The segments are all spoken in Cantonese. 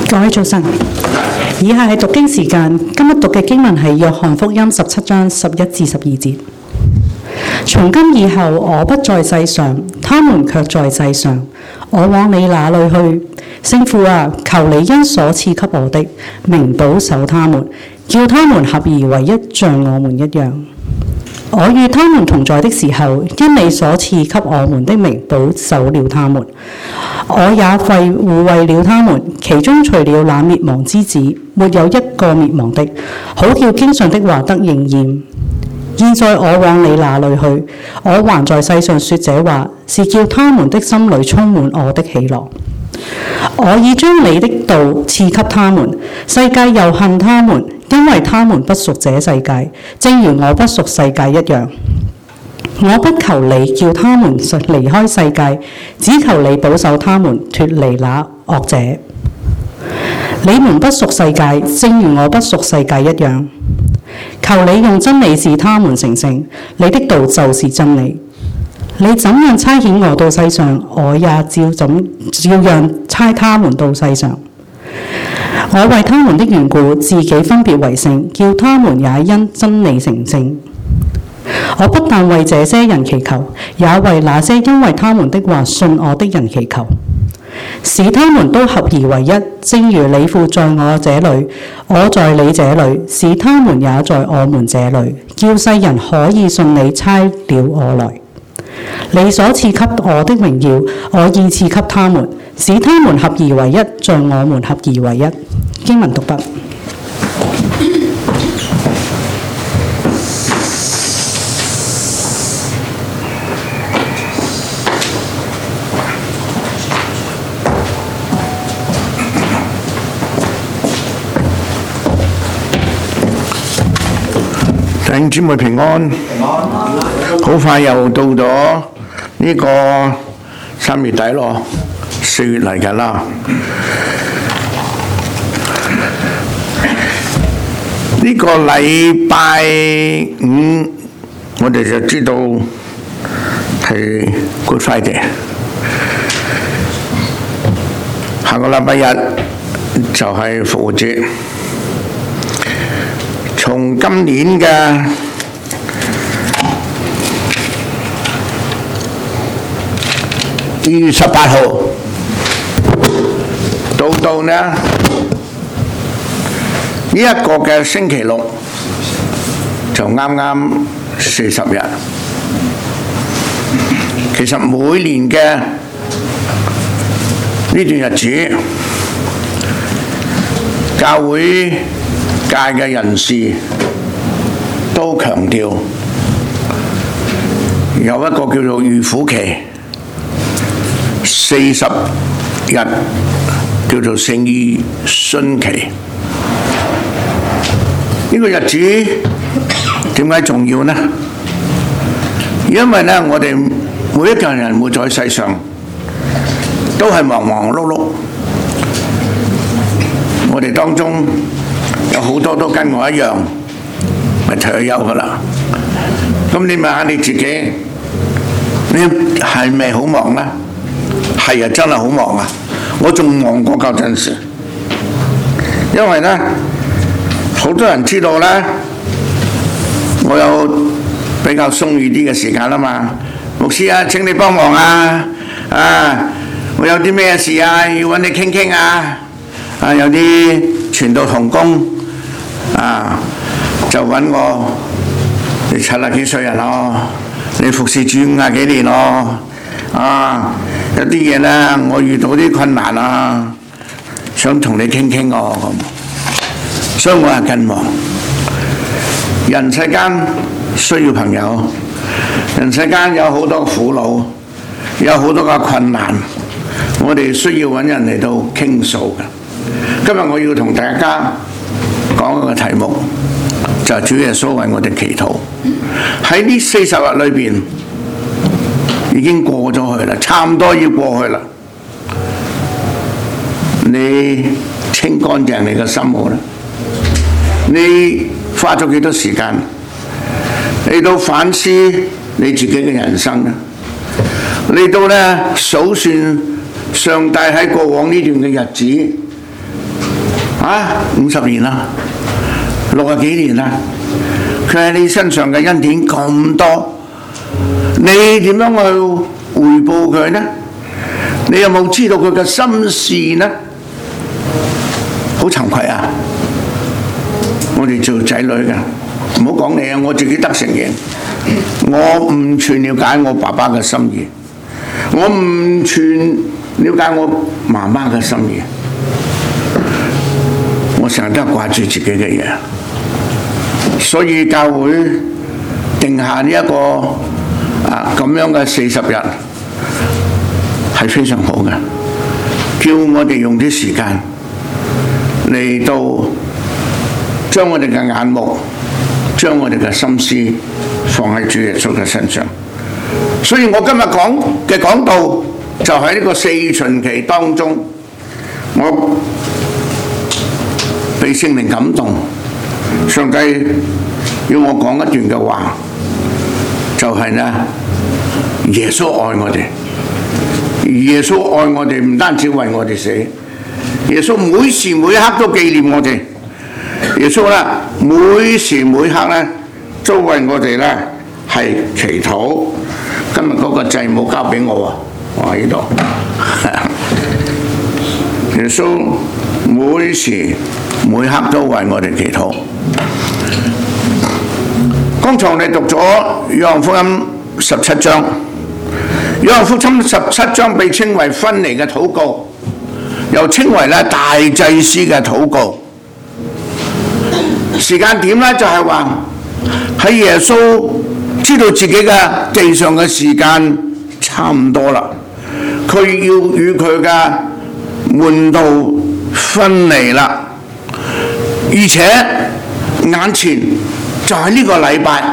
各位早晨，以下係讀經時間。今日讀嘅經文係約翰福音17章11至12節。從今以後，我不在世上，他們卻在世上。我往你那裏去，聖父啊，求你因所賜給我的名保守他們，叫他們合而為一，像我們一樣。我與他們同在的時候，因你所賜給我們的名保守了他們，我也護衛了他們。其中除了那滅亡之子，沒有一個滅亡的，好叫經上的話得應驗。現在我往你那裏去，我還在世上說這話，是叫他們的心裏充滿我的喜樂。我已將你的道賜給他們，世界又恨他們，因為他們不屬這世界，正如我不屬世界一樣。我不求你叫他們離開世界，只求你保守他們脫離那惡者。你們不屬世界，正如我不屬世界一樣。求你用真理使他們成聖，你的道就是真理。你怎樣差遣我到世上，我也照樣差他們到世上。我為他們的緣故，自己分別為聖，叫他們也因真理成聖。我不但為這些人祈求，也為那些因為他們的話信我的人祈求，使他們都合而為一，正如你父在我這裏，我在你這裏，使他們也在我們這裏，叫世人可以信你差了我來。你所賜給我的榮耀，我已賜給他們，使他們合而為一，像我們合而為一。經文讀畢。 弟兄姊妹平安，好快又到咗呢個3月底咯，4月嚟緊啦。呢個禮拜5，我哋就知道係 Good Friday， 下個禮拜日就係復活節。從今年嘅2月18號到呢一個嘅星期六，就啱啱40日。其實每年嘅呢段日子，教會界嘅人士都強調有一個叫做預苦期，40日叫做聖衣殉期。呢個日子點解重要呢？因為呢，我哋每一個人活在世上都係忙忙碌碌，我哋當中有好多都跟我一樣，咪退休㗎啦。咁你問下你自己，你係咪好忙呢？係啊，真係好忙啊！我仲忙過嗰陣時，因為呢，好多人知道呢，我有比較鬆裕啲嘅時間啊嘛。牧師啊，請你幫忙啊！我有啲咩事啊，要揾你傾傾啊！有啲傳道同工就揾我，你70幾歲人咯，你服侍主50幾年咯，有啲嘢呢，我遇到啲困難啊，想同你傾傾咁，所以我係更忙。人世間需要朋友，人世間有好多苦惱，有好多嘅困難，我哋需要揾人嚟到傾訴嘅。今日我要同大家講一個題目，就係主耶穌為我哋祈禱。喺呢40日裏邊，已經過咗去啦，差唔多要過去啦。你清乾淨你嘅心冇啦？你花咗幾多時間嚟到反思你自己嘅人生呢？嚟到呢數算上帝喺過往呢段嘅日子 50年啦，60幾年啦，佢喺你身上嘅恩典咁多，你點樣去回報佢呢？你有冇知道佢嘅心事呢？好慚愧啊！我哋做仔女嘅，唔好講你啊，我自己得承認，我唔全了解我爸爸嘅心意，我唔全了解我媽媽嘅心意，我成日都係掛住自己嘅嘢，所以教會定下呢一個咁樣嘅40日係非常好嘅，叫我哋用啲時間嚟到將我哋嘅眼目、將我哋嘅心思放喺主耶穌嘅身上。所以我今日講道就喺呢個4旬期當中，我被聖靈感動，上帝要我講一段嘅話，就係呢：耶穌愛我哋，耶穌愛我哋唔單止為我哋死，耶穌每時每刻都紀念我哋。耶穌咧每時每刻咧都為我哋咧係祈禱。今日嗰個祭冇交俾我喎，我喺呢度。耶穌每時每刻都為我哋祈禱。剛才我哋讀咗約翰福音17章，約翰福音17章被稱為分離嘅禱告，又稱為咧大祭司嘅禱告。時間點咧就係話喺耶穌知道自己嘅地上嘅時間差唔多啦，佢要與佢嘅門徒分離啦，而且眼前就喺呢個禮拜，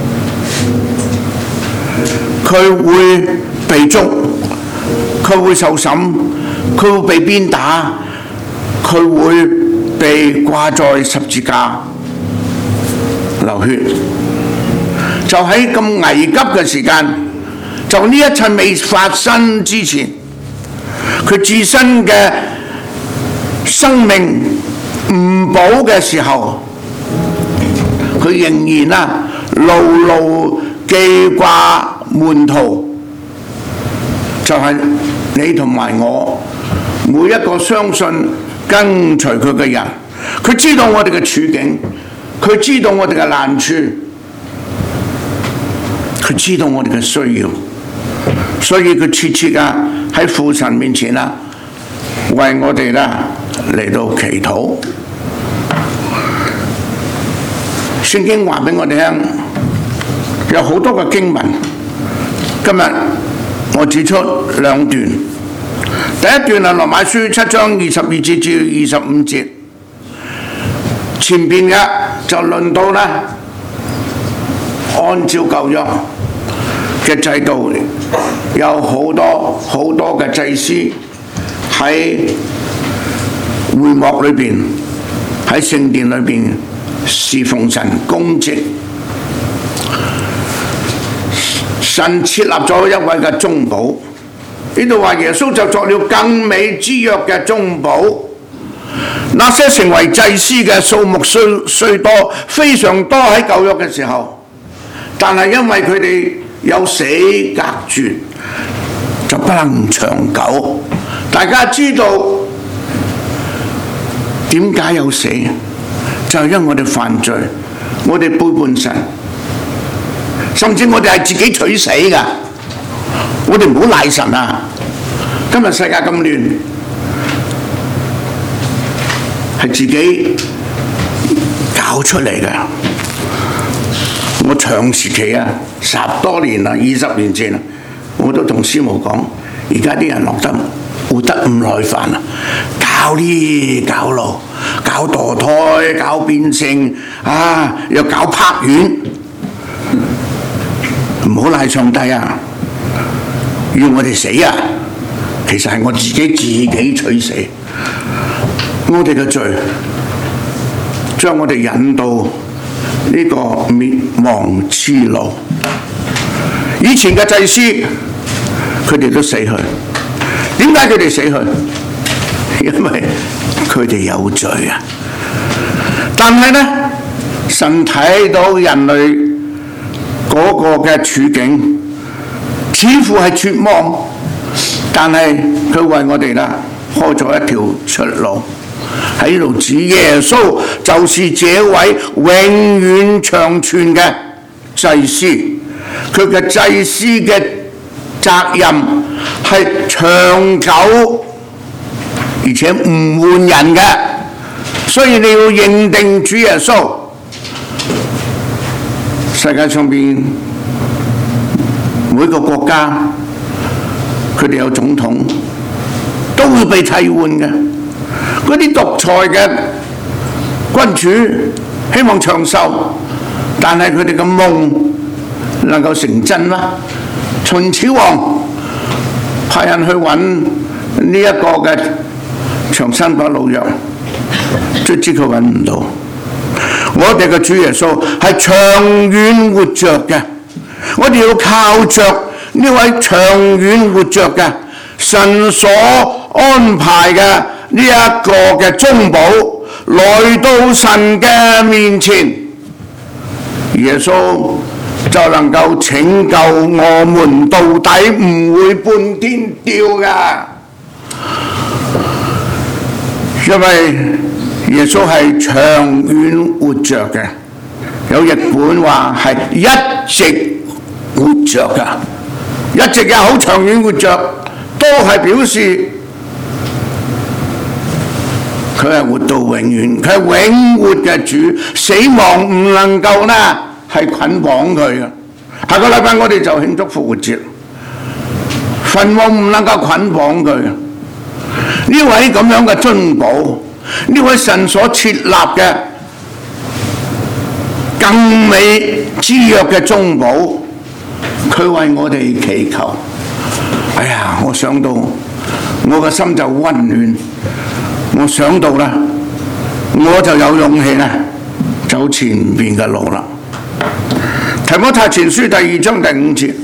佢會被捉，佢會受審，佢會被鞭打，佢會被掛在十字架流血。就喺咁危急嘅時間，就呢一切未發生之前，佢自身嘅生命唔保嘅時候，佢仍然牢牢記掛門徒，就係你同埋我每一個相信跟隨佢嘅人。佢知道我哋嘅處境，佢知道我哋嘅難處，佢知道我哋嘅需要，所以佢切切喺父神面前為我哋嚟到祈禱。聖經話俾我哋聽，有好多嘅經文。今日我指出2段。第一段係羅馬書7章22節至25節，前邊嘅就論到按照舊約嘅制度，有好多嘅祭司喺會幕裏邊，喺聖殿裏邊侍奉神公職。神設立咗一位嘅中保，呢度話耶穌就作了更美之約嘅中保。那些成為祭司嘅數目雖多，非常多喺舊約嘅時候，但係因為佢哋有死隔絕，就不能長久。大家知道點解有死？就係因為我哋犯罪，我哋背叛神，甚至我哋係自己取死㗎。我哋唔好賴神啊！今日世界咁亂，係自己搞出嚟嘅。我長時期10多年啦，20年前我都同師母講，而家啲人活得唔耐煩啦，搞呢搞路，搞墮胎，搞變性又搞拍院，唔好賴上帝啊！要我哋死其實係我自己取死。我哋嘅罪將我哋引到呢個滅亡之路。以前嘅祭司佢哋都死去，點解佢哋死去？因為佢哋有罪啊！但係呢，神睇到人類嗰個嘅處境，似乎係絕望，但係佢為我哋啦開咗一條出路，喺度指耶穌就是這位永遠長存嘅祭司，佢嘅祭司嘅責任係長久而且唔換人嘅，所以你要認定主耶穌。世界上邊每個國家佢哋有總統，都會被替換嘅。嗰啲獨裁嘅君主希望長壽，但係佢哋嘅夢能夠成真嗎？秦始皇派人去揾呢一個嘅長生不老藥，卒之佢揾唔到。我哋嘅主耶穌係長遠活着嘅，我哋要靠着呢位長遠活着嘅神所安排嘅呢一個嘅中保，來到神嘅面前，耶穌就能夠拯救我們到底，唔會半天掉㗎。因為耶穌係長遠活着嘅，有譯本話係一直活着㗎，一直又好長遠活着，都係表示佢係活到永遠，佢係永活嘅主，死亡唔能夠呢係捆綁佢嘅。下個禮拜我哋就慶祝復活節，墳墓唔能夠捆綁佢。呢位咁樣嘅中保，呢位神所設立嘅更美之約嘅中保，佢為我哋祈求。哎呀，我想到我個心就溫暖，我想到啦，我就有勇氣啦，走前邊嘅路啦。提摩太前書第2章第5節，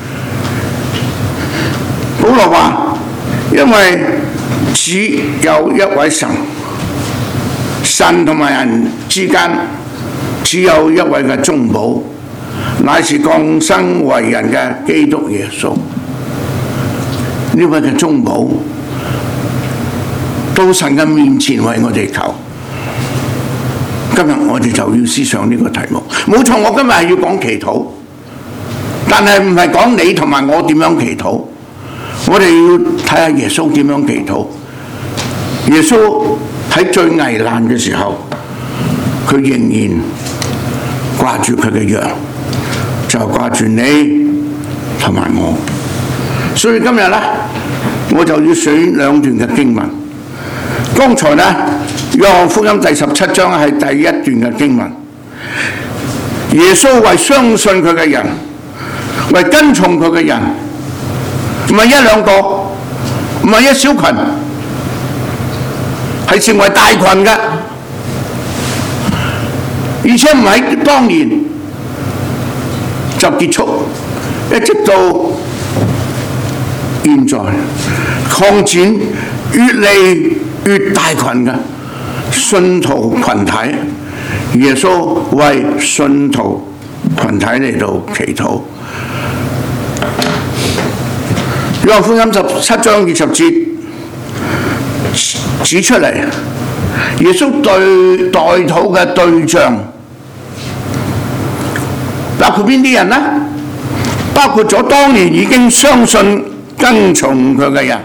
保羅話：因為只有一位神，神同埋人之間只有一位嘅中保，乃是降生為人嘅基督耶穌。呢位嘅中保到神嘅面前為我哋求。今日我哋就要思想呢個題目。冇錯，我今日係要講祈禱，但係唔係講你同埋我點樣祈禱。我哋要睇下耶穌點樣祈禱。耶穌喺最危難嘅時候，佢仍然掛住佢嘅羊，就掛住你同埋我。所以今日呢，我就要選兩段嘅經文。剛才呢，約翰福音第17章係第一段嘅經文。耶穌為相信佢嘅人，為跟從佢嘅人，唔係一兩個，唔係一小群，係成為大群嘅，而且唔係當年就結束，一直到現在擴展，越嚟越大群嘅信徒群體。耶穌為信徒群體嚟到祈禱。約翰福音17章20節指出嚟，耶穌對代禱嘅對象包括邊啲人呢？包括咗當年已經相信跟從佢嘅人，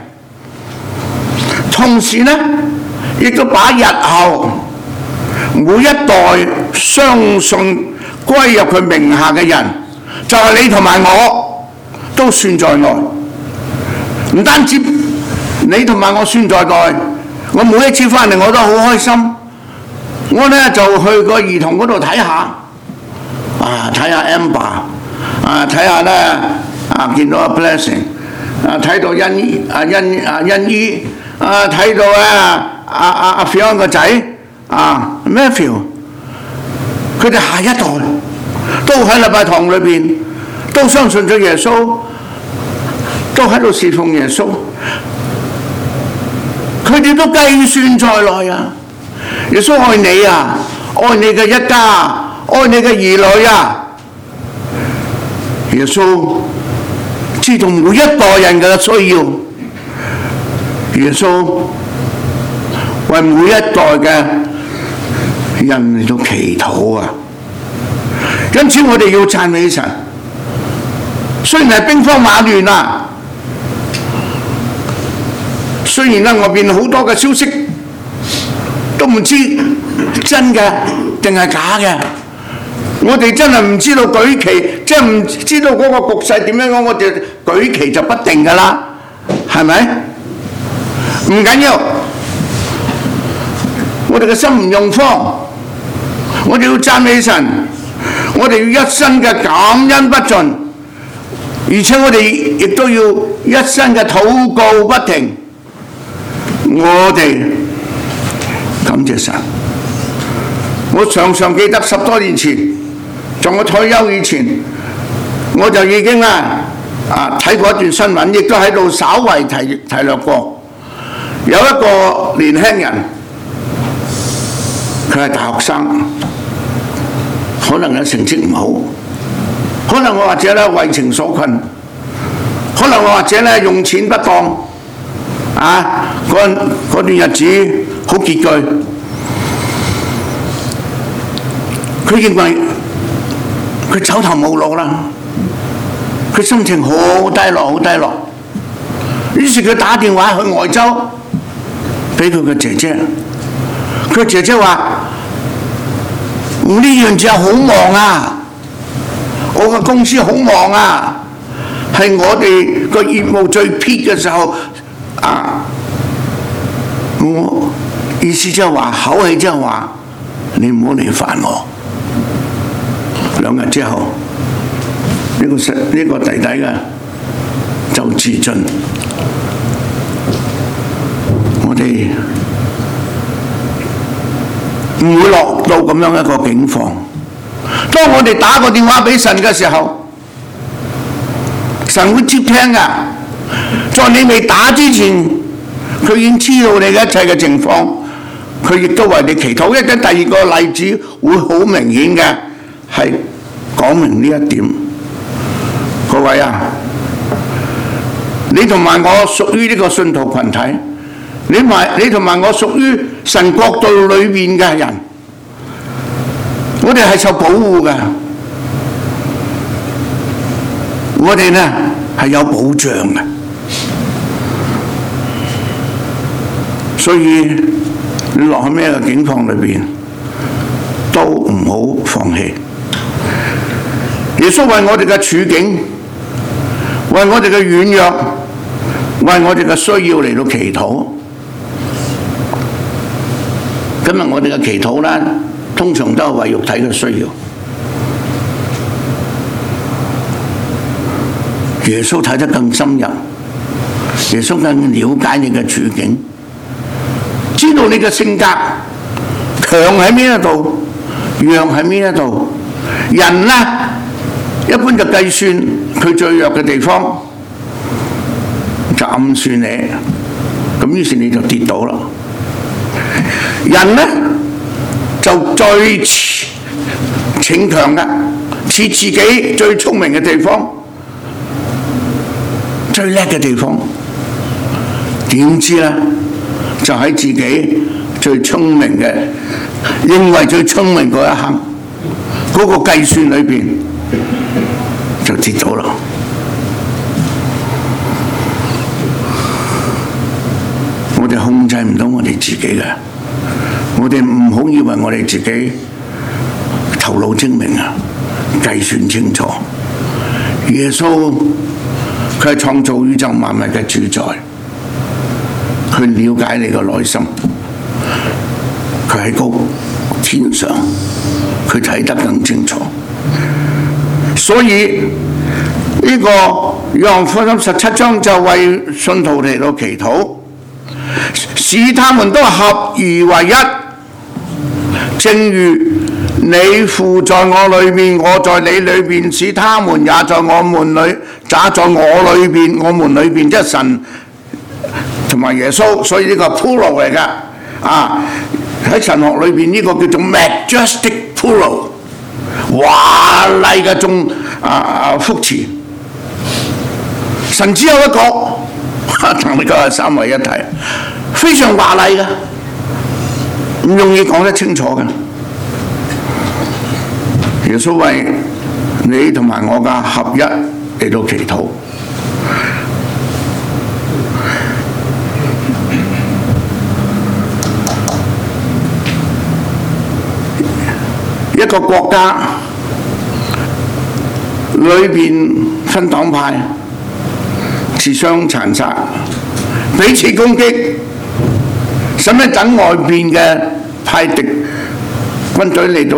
同時呢，亦都把日後每一代相信歸入佢名下嘅人，就係你同埋我，都算在內。唔單止你同埋我算在內，我每一次翻嚟我都好開心。我呢就去個兒童嗰度睇下，睇下 Amber， 睇下呢見到阿 Blessing， 睇到欣姨，睇到阿 Fiona 個仔Matthew， 佢哋下一代都喺禮拜堂裏邊，都相信咗耶穌，都喺度侍奉耶穌。 佢哋都計算在內啊！耶穌愛你啊，愛你嘅一家，愛你嘅兒女啊！耶穌知道每一個人嘅需要，耶穌為每一代嘅人嚟到祈禱啊！因此我哋要讚美神。雖然係兵荒馬亂啊，雖然咧外邊好多嘅消息都唔知真嘅定係假嘅，我哋真係唔知道舉旗，即係唔知道嗰個局勢點樣講，我哋舉旗就不定㗎啦，係咪？唔緊要，我哋嘅心唔用慌，我哋要讚美神，我哋要一生嘅感恩不盡。而且我哋亦都要一生嘅禱告不停，我哋感謝神。我常常記得10多年前，在我退休以前，我就已經睇過一段新聞，亦都喺度稍為提略過。有一個年輕人，佢係大學生，可能嘅成績唔好，可能我或者咧為情所困，可能我或者咧用錢不當，嗰段日子好拮據。佢認為佢走投無路啦，佢心情好低落，好低落。於是佢打電話去外州，俾佢嘅姐姐。佢姐姐話：我呢樣嘢好忙啊！我嘅公司好忙啊，係我哋個業務最 peak 嘅時候我意思即係話，口氣即係話，你唔好嚟煩我。2日之後，呢個弟弟嘅就自盡。我哋唔會落到咁樣一個境況。當我哋打個電話俾神嘅時候，神會接聽㗎。在你未打之前，佢已經知道你嘅一切嘅情況，佢亦都為你祈禱。一陣第二個例子會好明顯嘅，係講明呢一點。各位啊，你同埋我屬於呢個信徒群體，你同埋我屬於神國度裏面嘅人。我哋係受保護嘅，我哋呢係有保障嘅，所以你落喺咩嘅境況裏邊，都唔好放棄。耶穌為我哋嘅處境，為我哋嘅軟弱，為我哋嘅需要嚟到祈禱。今日我哋嘅祈禱啦，通常都係為肉體嘅需要。耶穌睇得更深入，耶穌更了解你嘅處境，知道你嘅性格強喺邊一度，弱喺邊一度。人呢，一般就計算佢最弱嘅地方，就暗算你，咁於是你就跌倒啦。人呢，就最逞強嘅，似自己最聰明嘅地方，最叻嘅地方，點知呢？就喺自己最聰明嘅，認為最聰明嗰一刻，嗰個計算裏邊就跌倒啦。我哋控制唔到我哋自己嘅，我哋唔好以為我哋自己頭腦精明啊，計算清楚。耶穌佢係創造宇宙萬物嘅主宰，佢了解你個內心，佢喺高天上，佢睇得更清楚。所以呢個約翰福音17章就為信徒嚟到祈禱，使他們都合而為一，正如你父在我裏面，我在你裏面，使他們也在我們裏，也在我裏面，我們裏面，即係神同埋耶穌，所以呢個 plural 嚟㗎。喺神學裏邊呢個叫做 majestic plural， 華麗嘅眾福詞。神只有一個，同你講係三位一體，非常華麗嘅，唔容易講得清楚嘅。耶穌為你同埋我嘅合一嚟到祈禱。一個國家裏邊分黨派，自相殘殺，彼此攻擊，使乜等外邊嘅派敵軍隊嚟到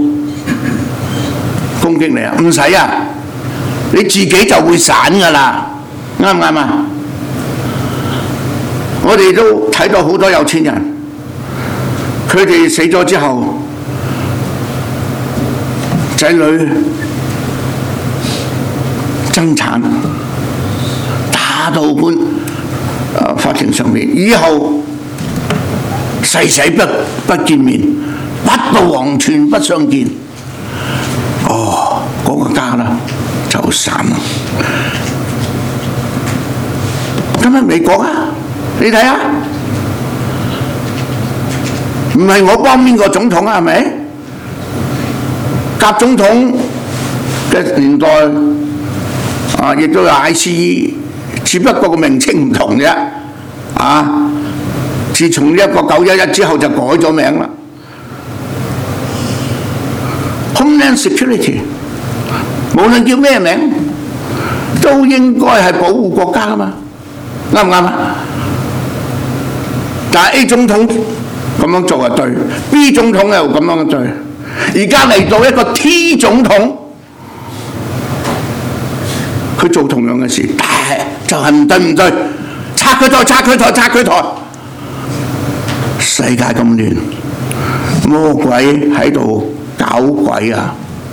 攻擊你啊？唔使啊，你自己就會散㗎啦，啱唔啱啊？我哋都睇到好多有錢人，佢哋死咗之後，仔女爭產，打到法庭上面，以後誓死不見面，不到黃泉不相見。嗰個家啦就散啦。今日美國啊，你睇下，唔係我幫邊個總統啊？係咪？甲總統嘅年代亦都有 ICE， 只不過個名稱唔同啫。自從呢一個911之後就改咗名啦。Homeland Security， 無論叫咩名，都應該係保護國家㗎嘛，啱唔啱啊？但係 A 總統咁樣做係對 ，B 總統又咁樣對。而家嚟到一個 T 總統，佢做同樣嘅事，但係就係唔對，拆佢台，世界咁亂，魔鬼喺度搞鬼啊！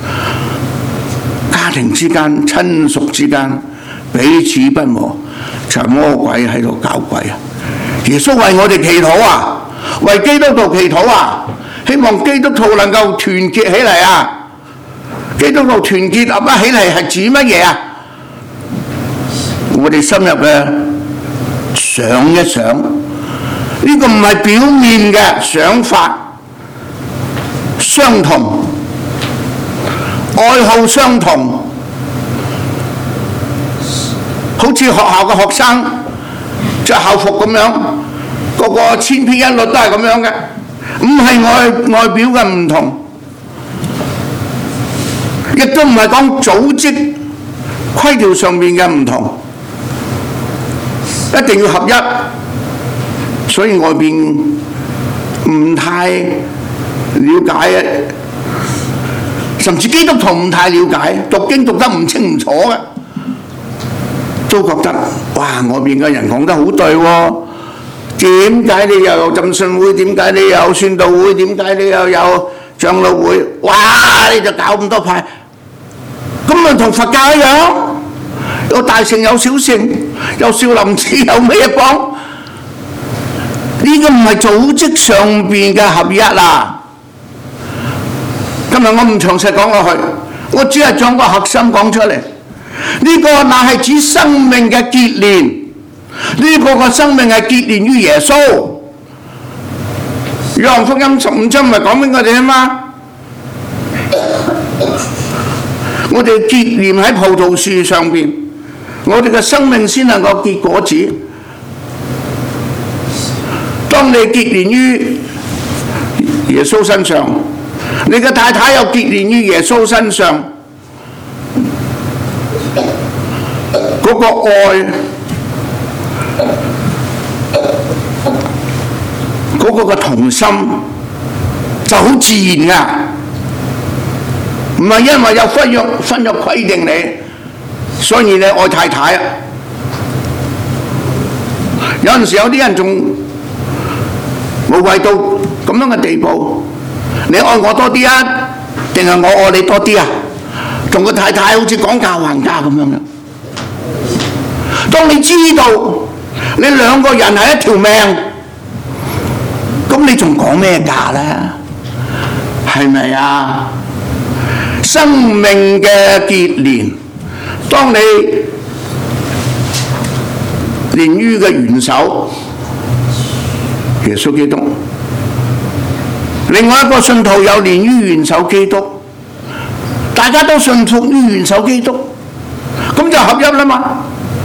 家庭之間、親屬之間彼此不和，就係魔鬼喺度搞鬼啊！耶穌為我哋祈禱啊，為基督徒祈禱啊！希望基督徒能夠團結起嚟啊！基督徒團結合一起嚟係指乜嘢啊？我哋深入嘅想一想，呢個唔係表面嘅想法，相同，愛好相同，好似學校嘅學生着校服咁樣，個個千篇一律都係咁樣嘅。唔係外表嘅唔同，亦都唔係講組織規條上面嘅唔同，一定要合一。所以外邊唔太了解，甚至基督徒唔太了解，讀經讀得唔清唔楚嘅，都覺得哇，外邊嘅人講得好對喎。點解你又有浸信會？點解你又有宣道會？點解你又有長老會？哇！你就搞咁多派，咁咪同佛教一樣，有大乘有小乘，有少林寺有咩幫？呢個唔係組織上邊嘅合一啊！今日我唔詳細講落去，我只係將個核心講出嚟。呢個乃係指生命嘅結連。呢個嘅生命係結連於耶穌。約翰福音15章唔係講俾我哋啊嘛？我哋結連喺葡萄樹上邊，我哋嘅生命先能夠結果子。當你結連於耶穌身上，你嘅太太又結連於耶穌身上，嗰個愛，嗰個嘅同心就好自然㗎，唔係因為有婚約規定你，所以你愛太太。有陣時有啲人仲無謂到咁樣嘅地步，你愛我多啲啊，定係我愛你多啲啊？同個太太好似講價還價咁樣嘅。當你知道你兩個人係一條命，咁你仲講咩價呢？係咪啊？生命嘅結連，當你連於嘅元首耶穌基督，另外一個信徒又連於元首基督，大家都信服於元首基督，咁就合一啦嘛。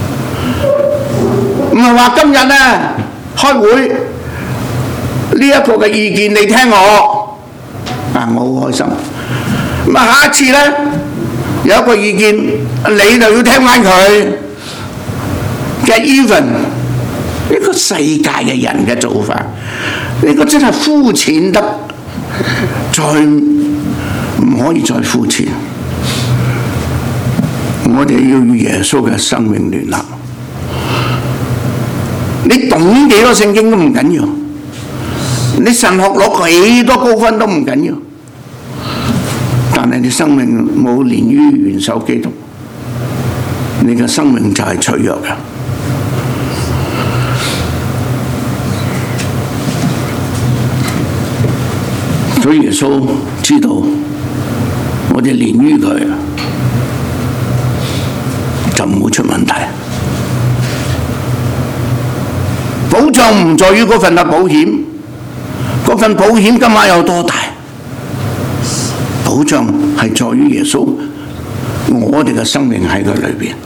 唔係話今日呢開會呢一個嘅意見你聽我，我好開心。咁下一次呢有一個意見你就要聽翻佢。Get even 呢個世界嘅人嘅做法，呢個真係膚淺得再唔可以再膚淺。我哋要與耶穌嘅生命聯合。你懂幾多聖經都唔緊要，你神學攞幾多高分都唔緊要，但係你生命冇連於元首基督，你嘅生命就係脆弱嘅。所以耶穌知道我哋連於佢就唔會出問題。保障唔在於嗰份嘅保險，嗰份保險今晚有多大？保障係在於耶穌，我哋嘅生命喺佢裏邊。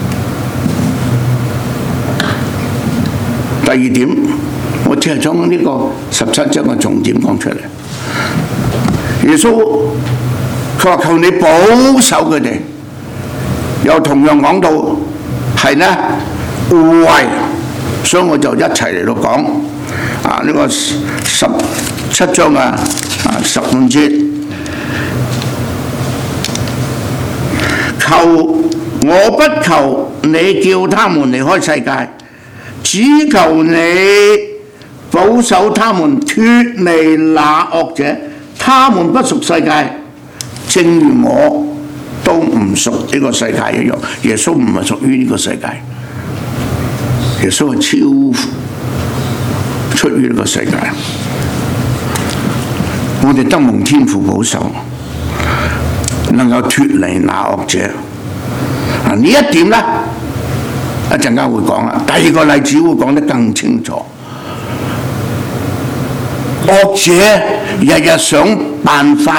第二點，我只係將呢個17章嘅重點講出嚟。耶穌佢話求你保守佢哋，又同樣講到係呢護衛，所以我就一齊嚟到講呢個17章15節，我不求你叫他們離開世界，只求你保守他們脫離那惡者。他們不屬世界，正如我都唔屬呢個世界一樣。耶穌唔係屬於呢個世界，耶穌係超出於呢個世界。我哋得蒙天父保守，能夠脫離那惡者。呢一點呢，一陣間會講啦。第二個例子會講得更清楚。惡者日日想辦法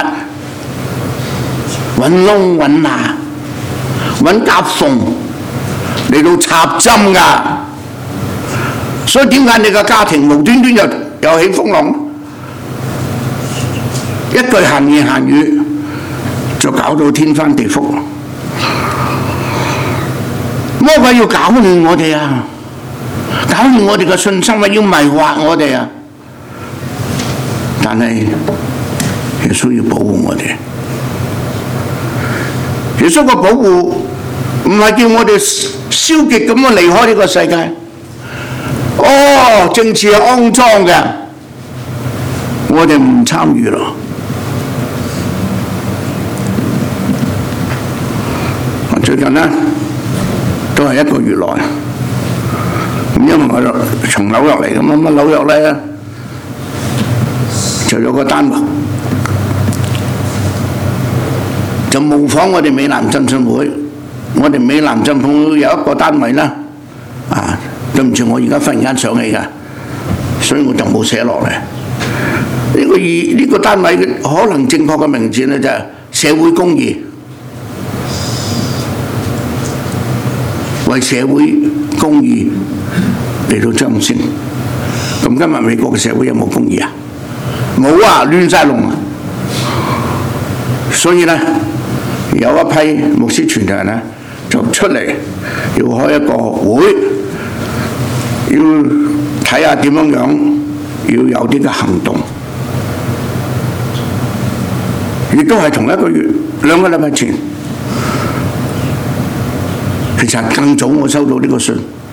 揾窿揾罅揾夾縫嚟到插針㗎，所以點解你個家庭無端端又起風浪？一句閒言閒語就搞到天翻地覆。魔鬼要搞亂我哋啊，搞亂我哋嘅信心啊，要迷惑我哋啊！但係耶穌要保護我哋，耶穌個保護唔係叫我哋消極咁樣離開呢個世界。政治係骯髒嘅，我哋唔參與咯。最近呢，都係1個月內，因為我從紐約嚟，咁紐約呢，就有個單位就模仿我哋美南浸信會，我哋美南浸信會有一個單位啦，對唔住，我而家忽然間想起㗎，所以我就冇寫落嚟。呢個單位可能正確嘅名字呢，就係社會公義，為社會公義嚟到彰顯。咁今日美國嘅社會有冇公義啊？冇啊，亂晒龍啊！所以呢，有一批牧師傳道人呢，就出嚟要開一個會，要睇下點樣要有啲嘅行動。亦都係同一個月2個禮拜前，其實更早我收到呢個信，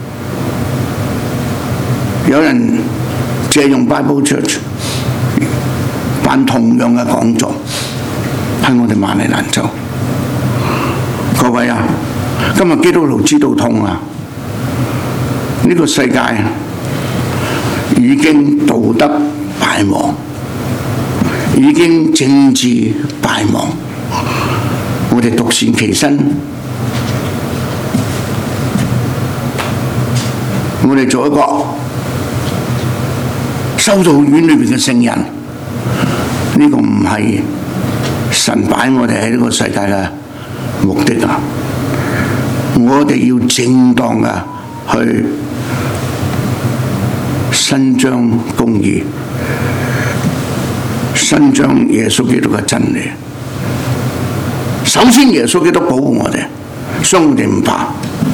有人借用 Bible Church 辦同樣嘅講座喺我哋馬里蘭州。各位啊，今日基督徒知道痛啊！ 呢個世界已經道德敗亡，已經政治敗亡，我哋獨善其身，我哋做一個修道院裏邊嘅聖人，呢個唔係神擺我哋喺呢個世界嘅目的啊！我哋要正當嘅去伸張公義，伸張耶穌基督嘅真理。首先，耶穌基督保護我哋，所以我哋唔怕。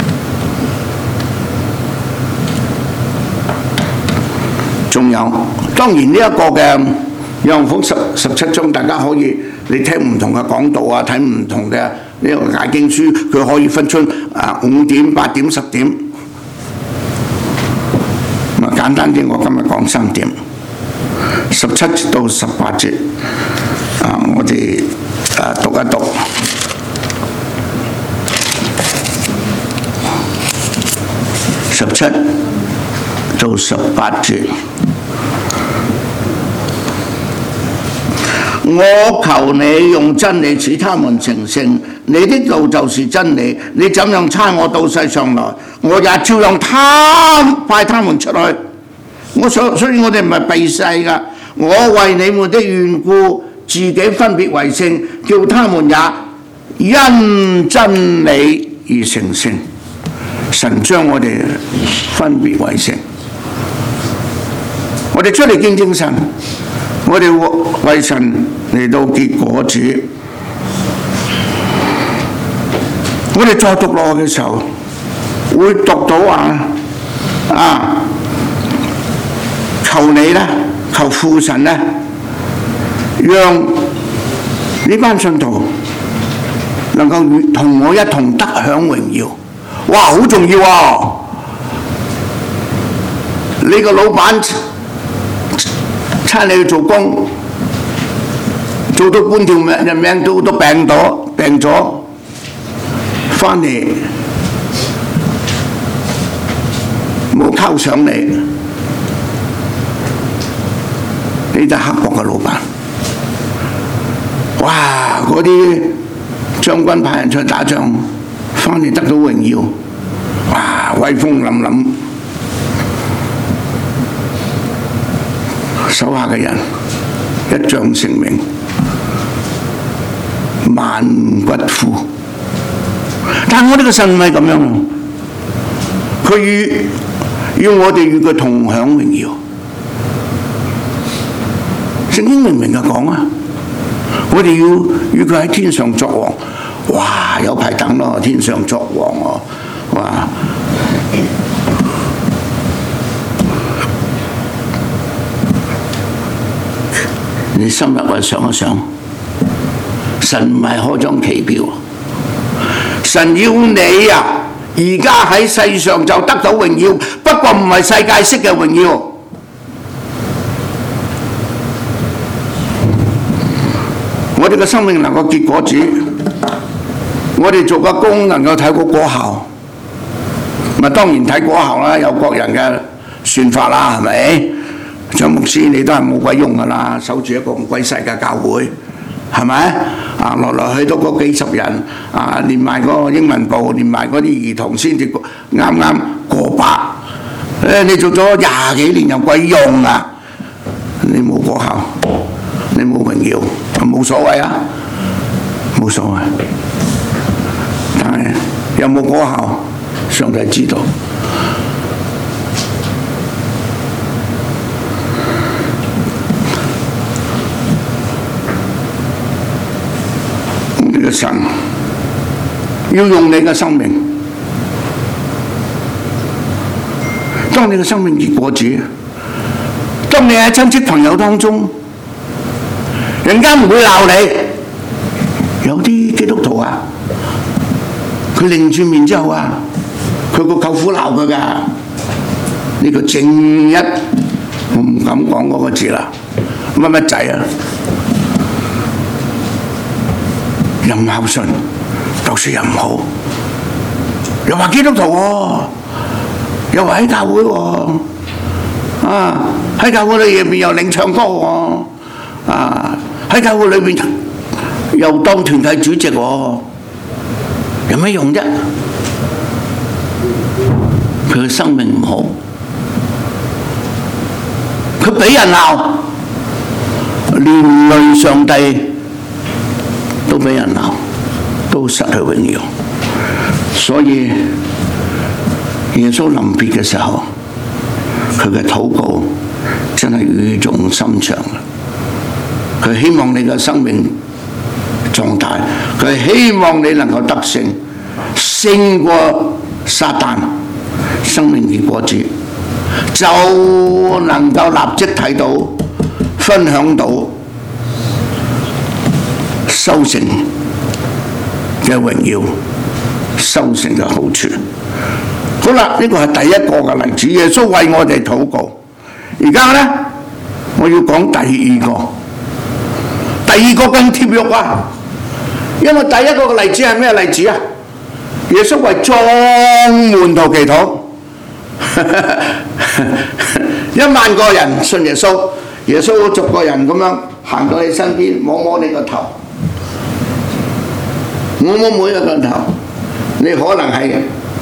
仲有，當然呢一個嘅約翰福音17章，大家可以你聽唔同嘅講道啊，睇唔同嘅呢個解經書，佢可以分出5點、8點、10點。簡單啲，我今日講3點，17到18節，我哋讀一讀。17到18節，我求你用真理使他們成聖，你的道就是真理。你怎樣差我到世上來，我也照樣派他們出去。所以我哋唔係避世㗎。我為你們的緣故，自己分別為聖，叫他們也因真理而成聖。神將我哋分別為聖，我哋出嚟見證神，我哋為神嚟到結果子。我哋再讀落去嘅時候，會讀到求你啦，求父神啦，讓呢班信徒能夠同我一同得享榮耀。哇，好重要啊！你個老闆差你去做工，做到半條命都病咗，翻嚟冇犒賞你，呢就刻薄嘅老闆。哇！嗰啲將軍派人出去打仗，翻嚟得到榮耀，哇！威風凜凜，手下嘅人一將成名，萬骨枯。但係我哋嘅神唔係咁樣，佢要我哋與佢同享榮耀。聖經明明嘅講啊，我哋要與佢喺天上作王。哇！有排等咯，天上作王喎！哇！你深入去想一想，神唔係開張期票，神要你而家喺世上就得到榮耀，不過唔係世界式嘅榮耀。我哋嘅生命能夠結果子，我哋做嘅工能夠睇個果效，咪當然睇果效啦，有各人嘅算法啦，係咪？張牧師你都係冇鬼用㗎啦，守住一個咁鬼細嘅教會，係咪？來去都嗰幾十人，連埋嗰個英文部，連埋嗰啲兒童先至啱啱過百。你做咗20幾年有鬼用啊？你冇果效，你冇榮耀，冇所謂啊，冇所謂。但係有冇果效，上帝知道。你嘅神要用你嘅生命，當你嘅生命結果子，當你喺親戚朋友當中，人家唔會鬧你。有啲基督徒佢擰轉面之後佢個舅父鬧佢㗎。呢個正一，我唔敢講嗰個字啦，乜乜仔又唔孝順，讀書又唔好，又話基督徒又話喺教會喎，喺教會裏邊又領唱歌喎，喺教會裏邊又當團體主席喎，有咩用啫？佢嘅生命唔好，佢俾人鬧，連累上帝都俾人鬧，都失去榮耀。所以耶穌臨別嘅時候，佢嘅禱告真係語重心長。佢希望你嘅生命壯大，佢希望你能夠得勝，勝過撒旦。生命結果子就能夠立即睇到、分享到收成嘅榮耀、收成嘅好處。好啦，呢個係第一個嘅例子，耶穌為我哋禱告。而家呢，我要講第二個更貼肉啊！因為第一個嘅例子係咩例子啊？耶穌為眾門徒祈禱。10000個人信耶穌，耶穌逐個人咁樣行到你身邊，摸摸你個頭，摸摸每一個頭，你可能係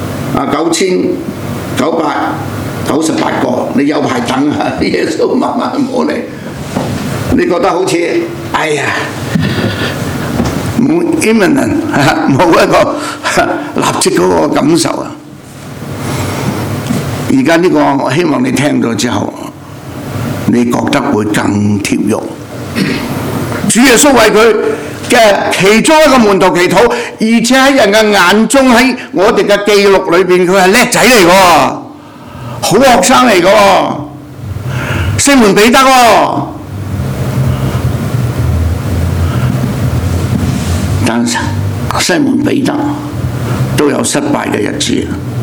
9998個，你有排等啊！耶穌慢慢摸你，你覺得好似哎呀冇 imminent 冇一個立即嗰個感受啊！而家呢個我希望你聽到之後，你覺得會更貼肉。主耶穌為佢嘅其中一個門徒祈禱，而且喺人嘅眼中，喺我哋嘅記錄裏邊，佢係叻仔嚟嘅，好學生嚟嘅，西門彼得喎。但係西門彼得都有失敗嘅日子。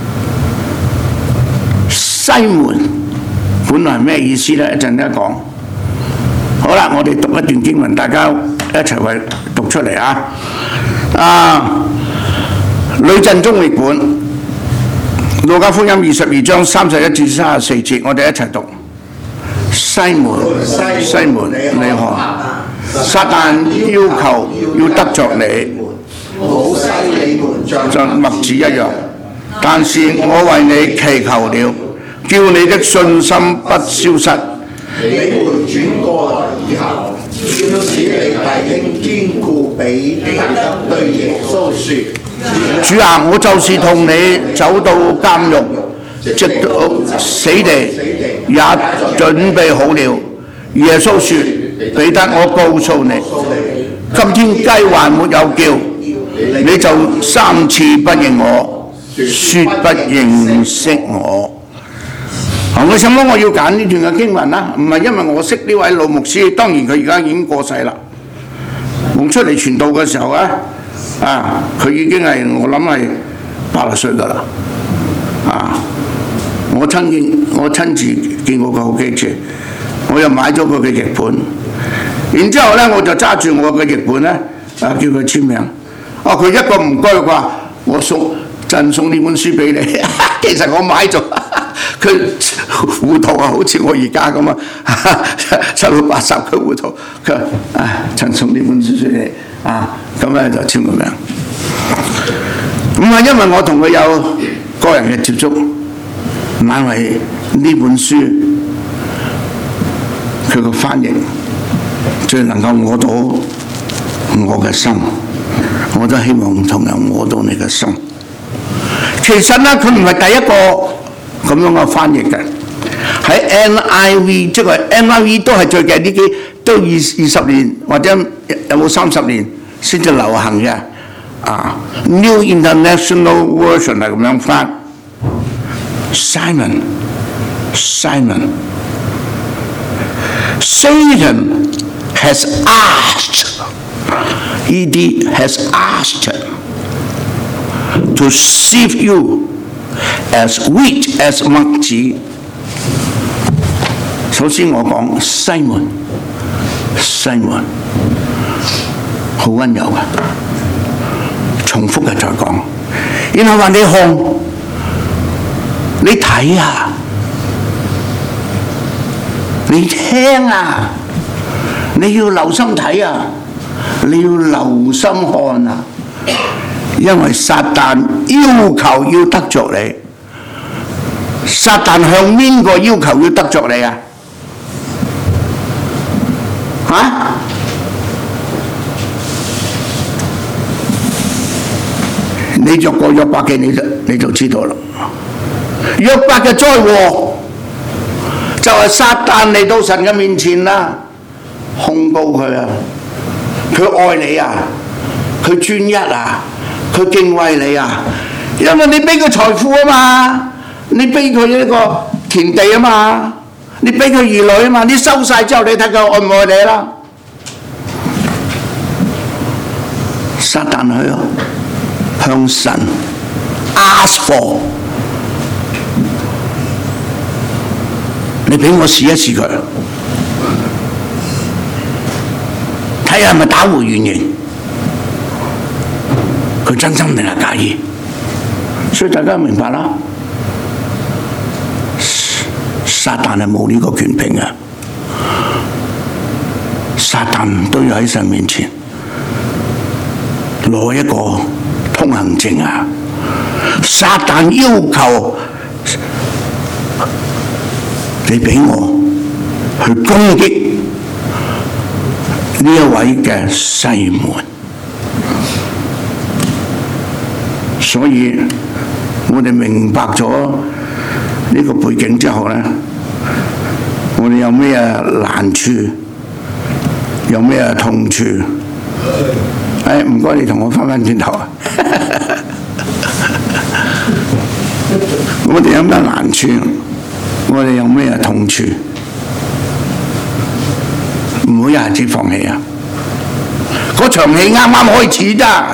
西門本來係咩意思呢？一陣間講。好啦，我哋讀一段經文，大家一齊為讀出嚟啊！呂振中譯本《路加福音》22章31至34節，我哋一齊讀。西門，西門，你看，撒旦要求要得着你，好篩你們像麥子一樣，但是我為你祈求了，叫你的信心不消失。你們轉過來以後，要使你弟兄堅固彼得對耶穌說：主啊，我就是同你走到監獄，直到死地，也準備好了。耶穌說：彼得，我告訴你，今天雞還沒有叫，你就3次不認我，說不認識我。為什麼我要揀呢段嘅經文呢？唔係因為我識呢位老牧師，當然佢而家已經過世啦。我出嚟傳道嘅時候咧，佢已經係我諗係80歲㗎啦。我親自見過佢好幾次，我又買咗佢嘅譯本。然之後咧，我就揸住我嘅譯本咧，叫佢簽名。佢一個唔該啩，我贈送呢本書俾你。其實我買咗。佢糊塗啊，好似我而家咁啊，70、80佢糊塗。佢話：贈送呢本書俾你咁咧就簽個名。唔係因為我同佢有個人嘅接觸，乃為呢本書佢個翻譯最能夠摸到我嘅心，我都希望同樣摸到你嘅心。其實咧，佢唔係第一個咁樣嘅翻譯嘅，喺 NIV， 即係 NIV 都係最近呢都20年或者有冇30年先至流行嘅New International Version 係咁樣翻。Simon Satan has asked to sift you as wheat as 麥子。首先我講西門好溫柔嘅，重複嘅再講，然後話你看你睇啊，你聽啊，你要留心睇啊，你要留心看啊，因為撒旦要求要得着你。撒旦向邊個要求要得着你啊？你讀過約伯記你就知道啦。約伯嘅災禍就係撒旦嚟到神嘅面前啦，控告佢啊，佢愛你啊，佢專一啊，佢敬畏你啊，因為你俾佢財富啊嘛，你俾佢呢個田地啊嘛，你俾佢兒女啊嘛，你收晒之後你睇佢愛唔愛你啦？撒旦去向神 ask for， 你俾我試一試佢，睇下係咪打回原形，佢真心定係假意？所以大家明白啦，撒旦係冇呢個權柄嘅，撒旦都要喺神面前攞一個通行證啊！撒旦要求你俾我去攻擊呢一位嘅西門，所以我哋明白咗呢個背景之後呢，我哋有咩難處，有咩痛處？唔該，你同我翻轉頭啊！我哋有咩難處？我哋有咩痛處？唔好一下子放棄啊！嗰場戲啱啱開始咋，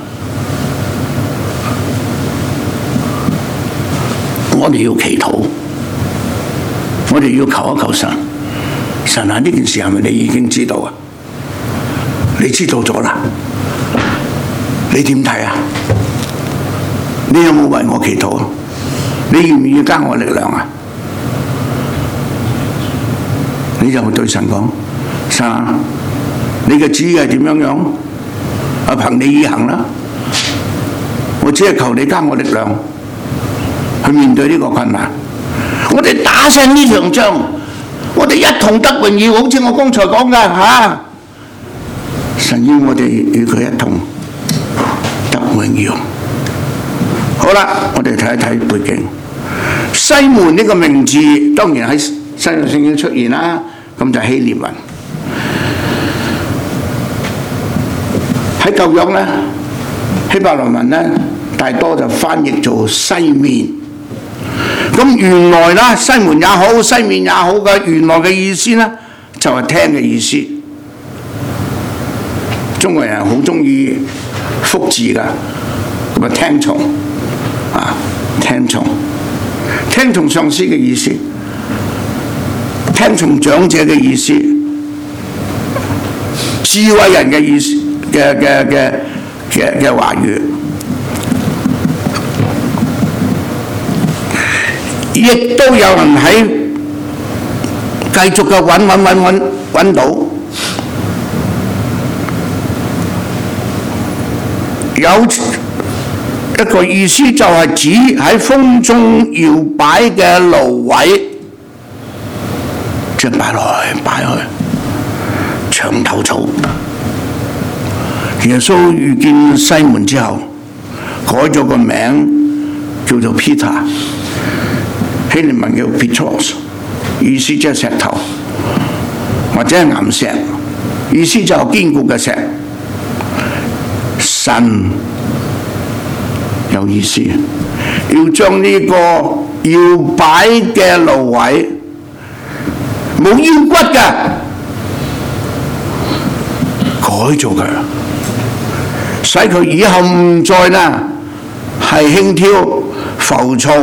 我哋要祈禱，我哋要求一求神。神啊，呢件事係咪你已經知道啊？你知道咗啦？你點睇啊？你有冇為我祈禱？你願唔願意加我力量啊？你就對神講：神啊，你嘅旨意係點樣？憑你意行啦。我只係求你加我力量去面對呢個困難。我哋打勝呢場仗，我哋一同得榮耀，好似我剛才講嘅嚇。神要我哋與佢一同得榮耀。好啦，我哋睇一睇背景。西門呢個名字當然喺新約聖經出現啦，咁就希臘文。喺舊約呢，希伯來文呢，大多就翻譯做西面。咁原來啦，西門也好，西面也好嘅原來嘅意思呢，就係聽嘅意思。中國人好中意福字㗎，咁啊聽從啊，聽從上司嘅意思，聽從長者嘅意思，智慧人嘅意思嘅話語，亦都有人喺繼續嘅揾到。有一個意思就係指喺風中搖擺嘅蘆葦，即係擺來擺去，牆頭草。耶穌遇見西門之後，改咗個名叫做 Peter， 希臘文叫 Petros， 意思即係石頭，或者係岩石，意思就係堅固嘅石。神有意思，要將呢個搖擺嘅蘆葦冇腰骨嘅改做佢，使佢以後唔再啦係輕佻浮躁，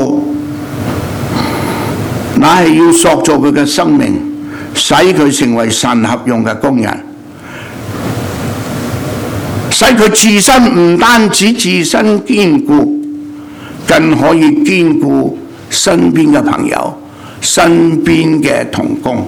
乃係要塑造佢嘅生命，使佢成為神合用嘅工人。使佢自身唔單止自身堅固，更可以堅固身邊嘅朋友、身邊嘅同工。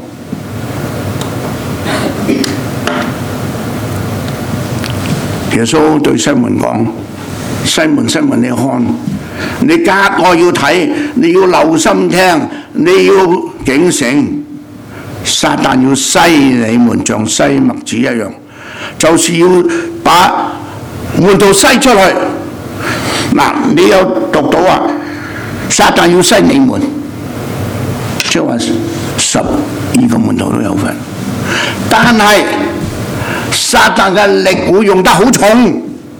耶穌對西門講：西門，西門，你看，你格外要睇，你要留心聽，你要警醒。撒旦要篩你們像篩麥子一樣，就是要把門徒篩出去。嗱，你有讀到啊？撒旦要篩你們，即係話12個門徒都有份，但係撒旦嘅力會用得好重